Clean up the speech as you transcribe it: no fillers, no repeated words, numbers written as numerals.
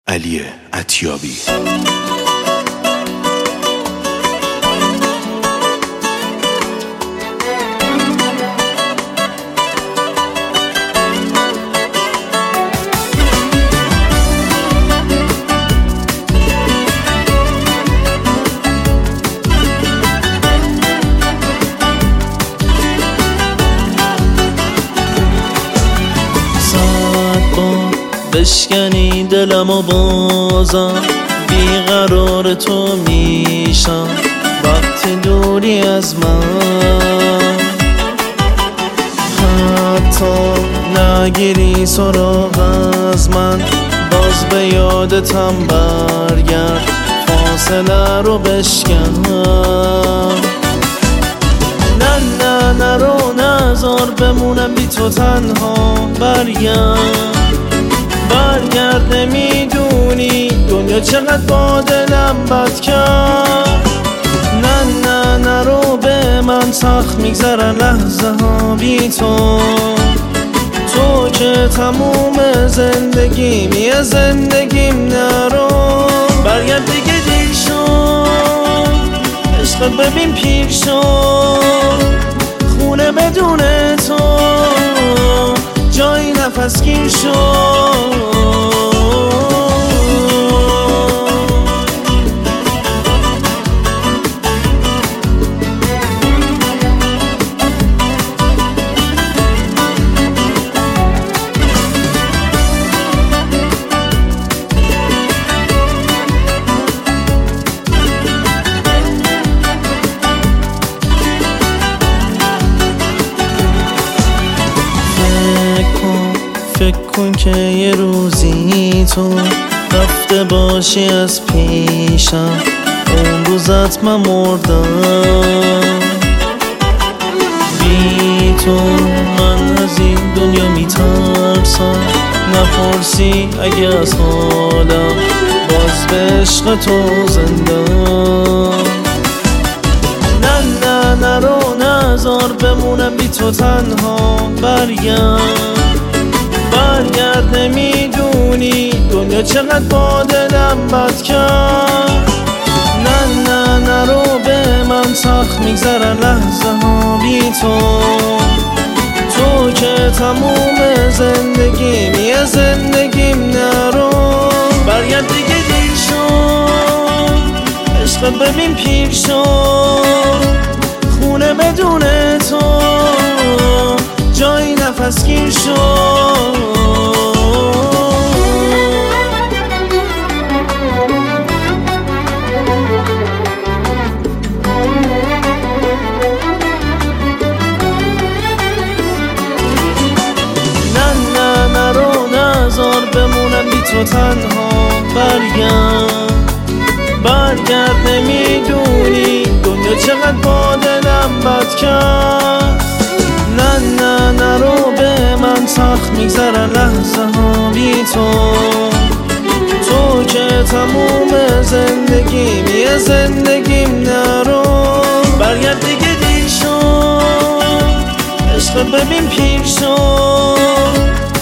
علی عطیابی. بشکنی دلم و بازم بیقرار تو میشم وقتی دوری از من، حتی نگیری سراغ از من باز به یادتم برگرد، فاصله رو بشکن. نه نرو نذار بمونم بی تو تنها، برگرد نمیدونی دنیا چقدر با دلم بد کرد. نه نرو به من سخت میگذرن لحظه ها بی تو که تموم زندگیمی از زندگیم. نرو برگرد دیگه دیر شد، عشقت ببین پیر شد، خونه بدون تو جایی نفس گیر شد. فکر کن که یه روزی تو رفته باشی از پیشم، اون روزت من مردم. بی تو من از این دنیا میترسم، نپرسی اگه از حالم باز به عشق تو زندم. نه نرو نذار بمونم بی تو تنها، برگرد نمیدونی دنیا چقدر با دلم بد کرد. نه نرو به من سخت میگذرن لحظه ها بی تو که تموم زندگیمی از زندگیم. نرو برگرد دیگه دیر شد، عشقت ببین پیر شد، خونه بدون تو جایی نفس گیر شد. نه نرو نذار بمونم بی تو تنها، برگرد نمیدونی دنیا چقدر با دلم بد کرد. نه نرو به من سخت میگذرن لحظه ها بی تو که تموم زندگیمی از زندگیم. نرو برگرد دیگه دیر شد، عشقت ببین پیر شد،